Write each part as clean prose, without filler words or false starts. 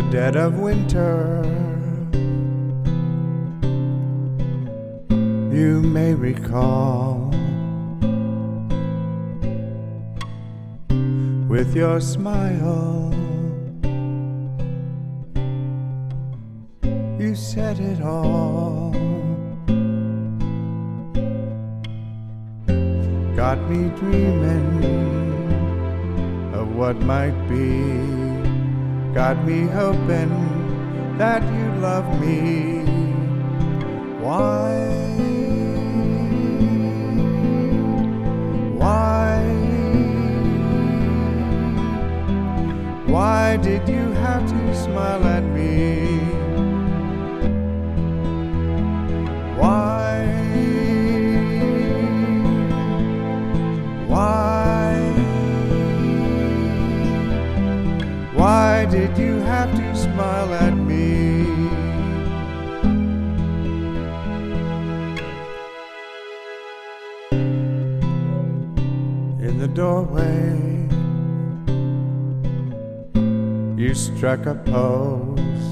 dead of winter. You may recall, with your smile, you said it all. Got me dreaming of what might be. Got me hoping that you love me. Why? Why did you have to smile at me? Why? Why did you have to smile at me? In the doorway, you struck a pose,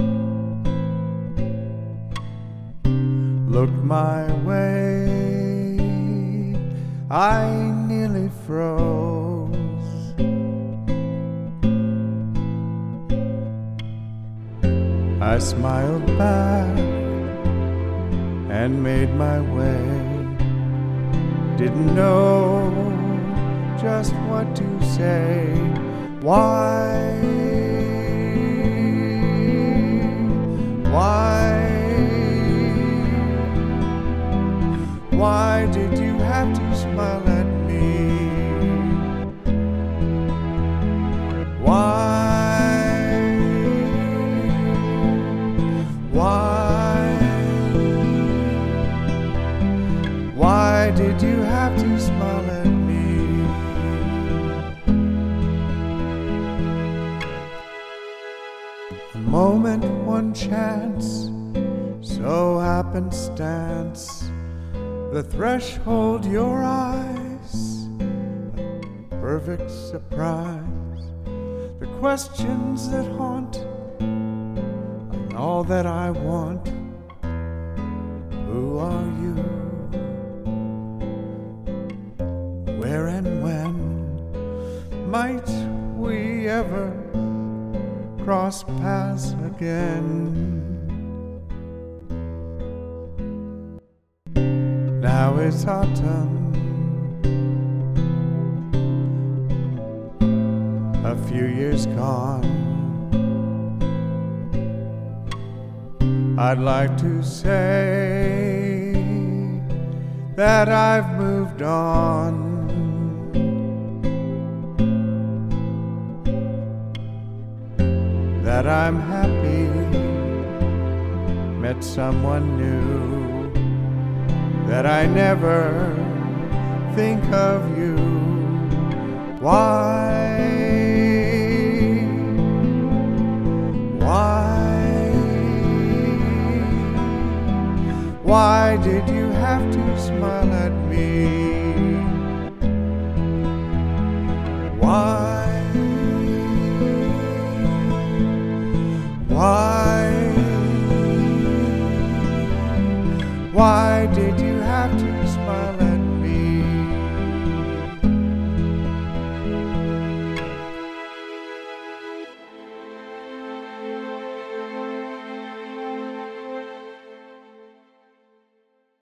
looked my way, I nearly froze. I smiled back and made my way. Didn't know just what to say. Why did you have to smile at me? Why did you have to smile at me? A moment, one chance, so happenstance, the threshold, your eyes, a perfect surprise, the questions that haunt, and all that I want. Who are you? Where and when might we ever cross paths again? Now it's autumn, a few years gone. I'd like to say that I've moved on, that I'm happy, met someone new, that I never think of you. Why did you have to smile at me? Why did you have to